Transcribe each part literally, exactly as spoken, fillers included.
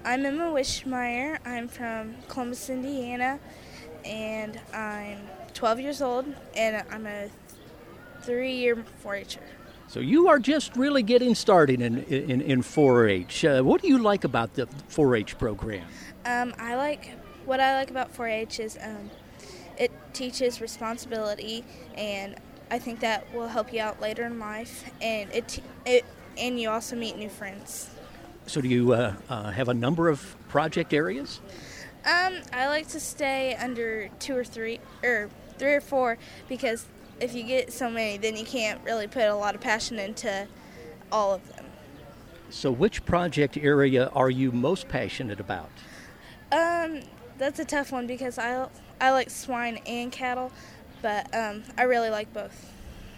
I'm Emma Wishmeyer. I'm from Columbus, Indiana, and I'm twelve years old, and I'm a three-year four-H'er. So you are just really getting started in in, in four H. Uh, what do you like about the four H program? Um, I like what I like about four H is um, it teaches responsibility, and I think that will help you out later in life, and it t- it and you also meet new friends. So do you uh, uh, have a number of project areas? Um, I like to stay under two or three, or three or four, because if you get so many, then you can't really put a lot of passion into all of them. So which project area are you most passionate about? Um, that's a tough one because I, I like swine and cattle, but um, I really like both.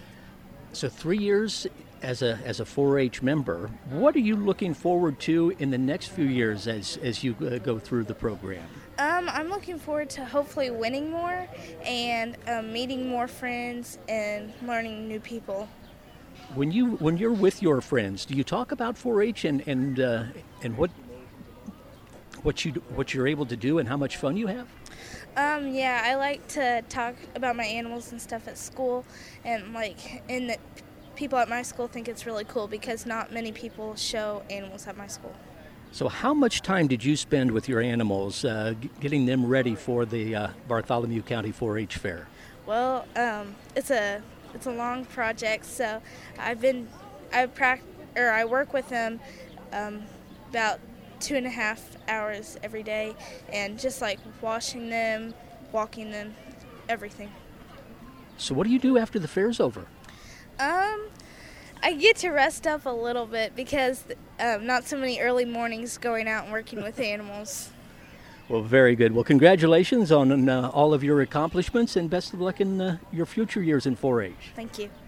So three years as a as a four H member, what are you looking forward to in the next few years as as you uh, go through the program? Um, I'm looking forward to hopefully winning more and um, meeting more friends and learning new people. When you when you're with your friends, do you talk about four H and and uh, and what what you what you're able to do and how much fun you have? Um, yeah, I like to talk about my animals and stuff at school, and like, and the people at my school think it's really cool because not many people show animals at my school. So how much time did you spend with your animals uh, g- getting them ready for the uh, Bartholomew County four H Fair? Well, um, it's a it's a long project, so I've been I prac or I work with them um, about two and a half hours every day, and just like washing them, walking them, everything. So what do you do after the fair's over? Um, I get to rest up a little bit because um, not so many early mornings going out and working with animals. Well, very good. Well, congratulations on uh, all of your accomplishments and best of luck in uh, your future years in four H. Thank you.